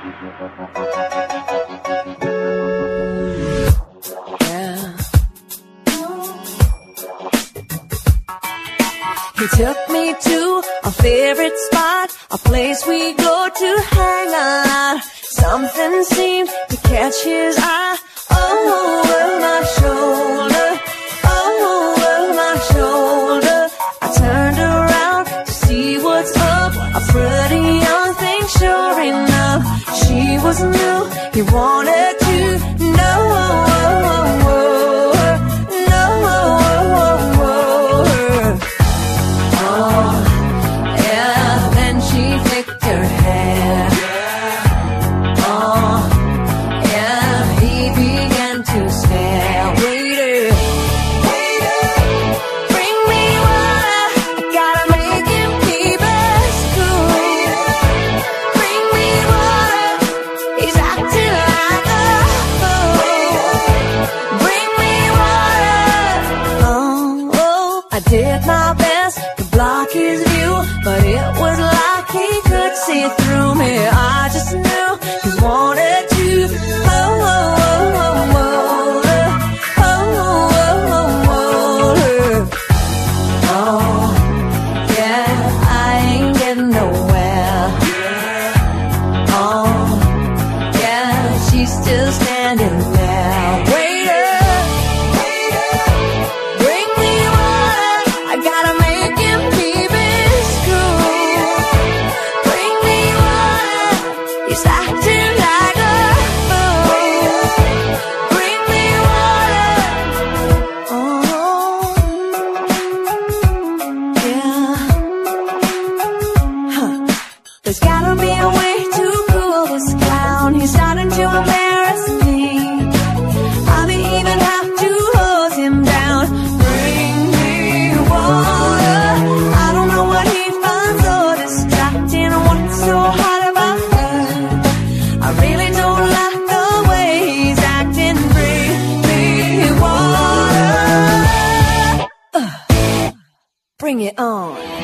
He took me to our favorite spot, a place we go to hang out. Something seemed to catch his eye. Over my shoulder, over my shoulder. I turned around to see what's up. A pretty young thing, sure enough. She was new, he wanted to know her. Did my best to block his view, but it was like he could see through me. I just knew he wanted to hold her. Oh, yeah, I ain't getting nowhere. Oh, yeah, she's still standing there. He's acting like a fool. Bring me water. Oh, yeah. Huh. There's gotta be a way to cool this clown. He's starting to embarrass me. I'll even have to hose him down. Bring me water. I don't know what he finds so distracting. What's so hard about her? I really don't like the way he's acting. Bring me water. Bring it on.